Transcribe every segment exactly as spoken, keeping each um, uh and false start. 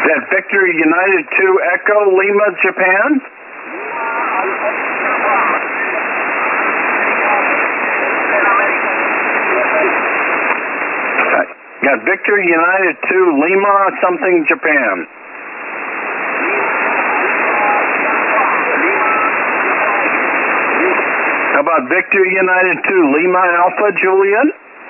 that Victor United two Echo Lima, Japan? Got Victor United two Lima something Japan. How about Victor United two Lima Alpha Juliet?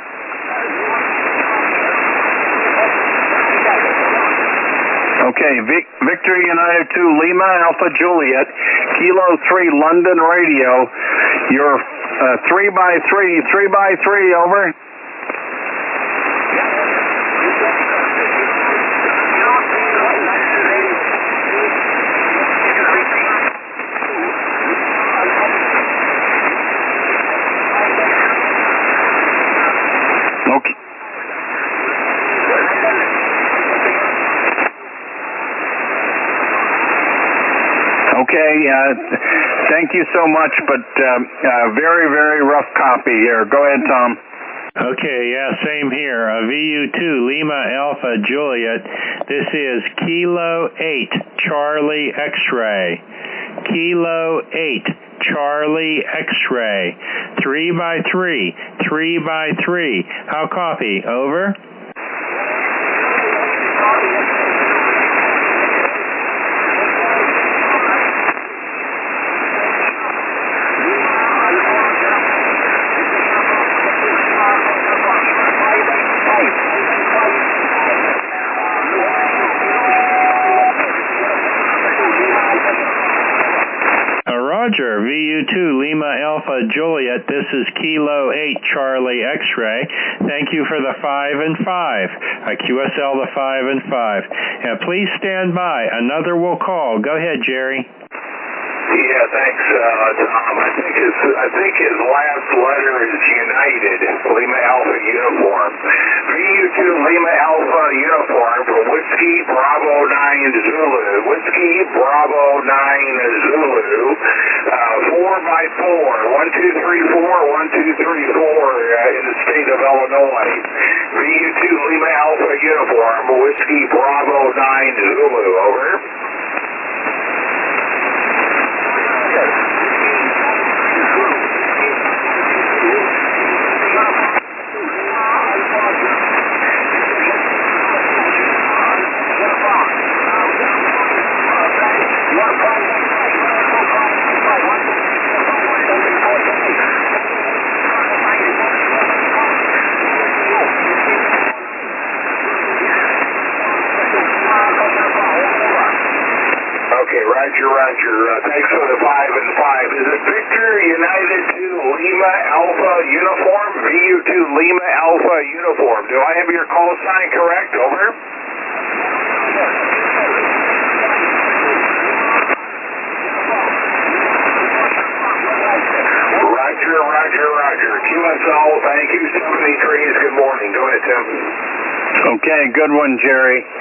Okay, Vic, Victor United two Lima Alpha Juliet, Kilo three London Radio. You're uh, three by three, three by three, over. Okay. Okay, uh, thank you so much, but uh, uh, very, very rough copy here. Go ahead, Tom. Okay, yeah, same here. Uh, V U two Lima Alpha Juliet. This is Kilo eight Charlie X-ray. Kilo eight Charlie X-ray. Three by three. Three by three. How copy? Over. Roger, V U two Lima Alpha Juliet, this is Kilo eight Charlie X-ray. Thank you for the five and five. Uh, Q S L the five and five. Uh, please stand by. Another will call. Go ahead, Jerry. Yeah, thanks, uh, Tom. I think his, I think his last letter is United, Lima Alpha Uniform. V U two Lima Alpha Uniform for Whiskey Bravo nine Zulu. Whiskey Bravo nine Zulu. Uh, four by four. One, two, three, four. One, two, three, four uh, in the state of Illinois. V U two Lima Alpha Uniform, Whiskey Bravo nine Zulu. Over. Okay, Roger, Roger. Uh, thanks for the five and five. Is it Victor United two Lima Alpha Uniform? V U two Lima Alpha Uniform. Do I have your call sign correct? Over. Roger, Roger, Roger. Q S L, thank you. seventy-three. Good morning. Go ahead, Tim. Okay, good one, Jerry.